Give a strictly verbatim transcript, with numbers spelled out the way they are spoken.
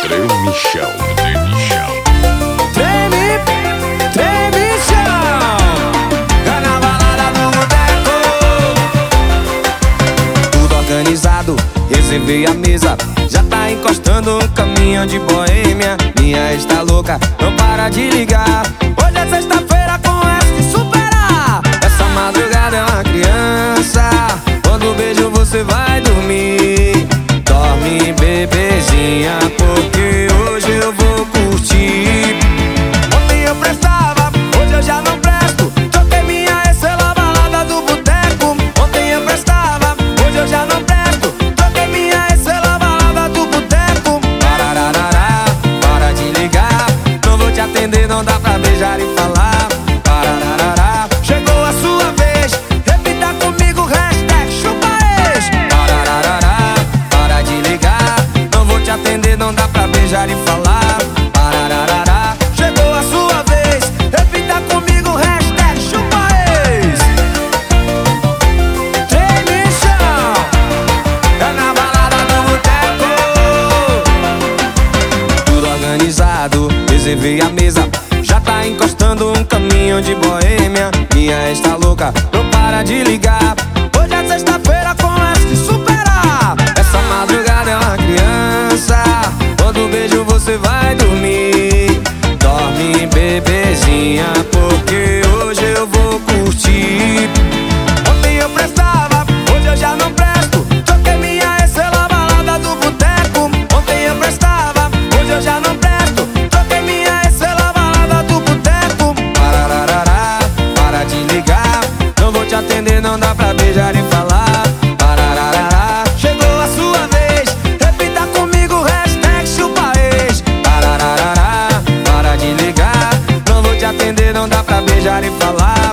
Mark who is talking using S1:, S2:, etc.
S1: Tremichão, tremichão.
S2: Treme, tremichão. Tá na balada do boteco. Tudo organizado, reservei a mesa. Já tá encostando um caminhão de boêmia. Minha ex tá louca, não para de ligar. Hoje é sexta-feira, com essa de superar. Essa madrugada é uma criança. Quando beijo você vai dormir. Dorme, bebezinha, porque hoje eu vou curtir. Ontem eu prestava, hoje eu já não presto. Troquei minha ex pela balada do boteco. Ontem eu prestava, hoje eu já não presto. Troquei minha ex pela balada do boteco. Parararará, para de ligar. Não vou te atender, não dá pra beijar e falar. Parararará, chegou a sua vez. Repita comigo, hashtag chupa ex. Parararará, para de ligar. Não vou te atender, não dá pra beijar e falar. Parararará, chegou a sua vez. Repita comigo, hashtag chupa ex. Tremichão, é na balada do boteco. Tudo organizado, reservei a mesa. Já tá encostando um caminhão de boêmia. Minha ex tá louca, não para de ligar. Hoje é sexta-feira, começa de superar. Essa madrugada é uma criança. Quando beijo você vai dormir. Dorme, bebezinha, porque hoje eu vou curtir. Ontem eu prestava, hoje eu já não presto. Troquei minha ex pela balada do boteco. Ontem eu prestava, hoje eu já não presto. Troquei minha ex pela balada do boteco. Parararará, para de ligar. Não vou te atender, não dá pra beijar e falar. Parararará, chegou a sua vez. Repita comigo, hashtag chupa ex. Parararará, para de ligar. Não vou te atender, não dá pra beijar e falar.